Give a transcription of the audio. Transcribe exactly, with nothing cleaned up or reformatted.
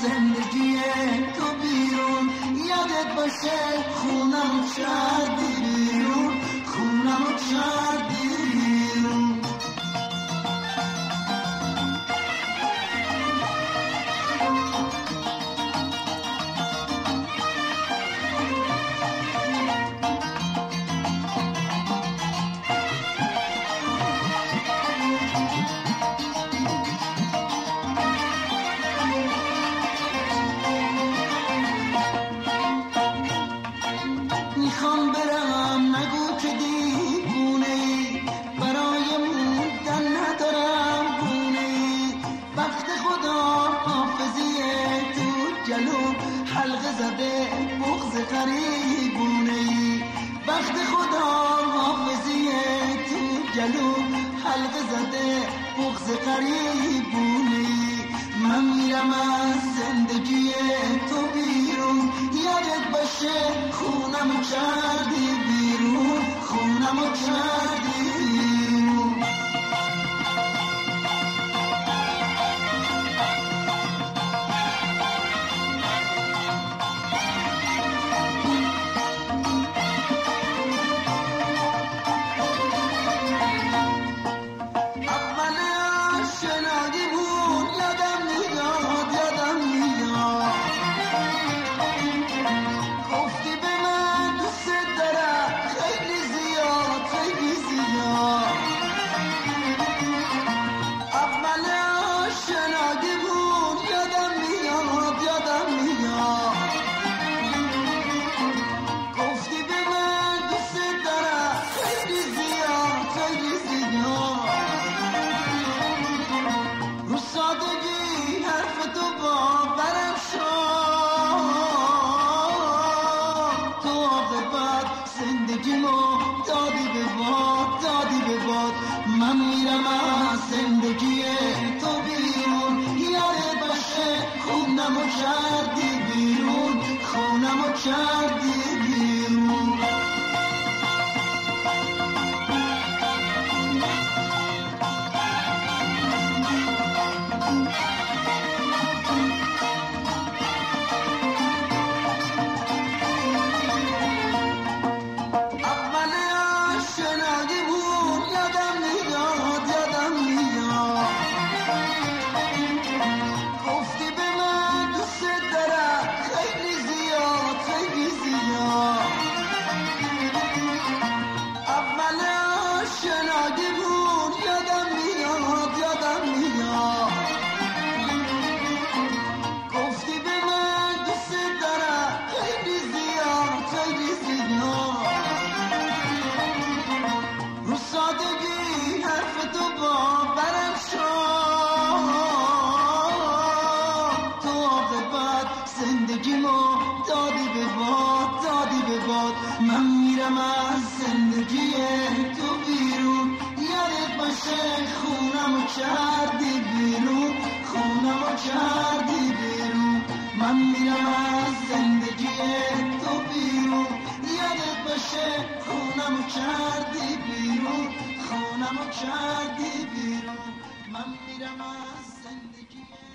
زندگی تو بیرون، یادت باشه خونم کردی بیرون، خونم کردی بیرون. میخوام برم نگو که دیوونه ای، برای موندن ندارم گونه ای، وقت خدا حافظیه تو جلو حلقه زده بغض غریبونه ای، وقت خدا حافظیه تو جلو حلقه زده بغض غریبونه ای. من میرم از زندگی تو بیرون، یادت باشه خونمو کردی بیرون، خونمو کردی بیرون. من میرم از زندگی تو بیرون، یادت باشه خونمو کردی بیرون، خونمو کردی بیرون. من میرم از زندگی تو بیرون، یادت باشه خونمو کردی بیرون، خونمو کردی بیرون. من میرم از زندگی تو بیرون، یادت باشه خونمو کردی بیرون، خونمو کردی بیرون. من میرم از زندگی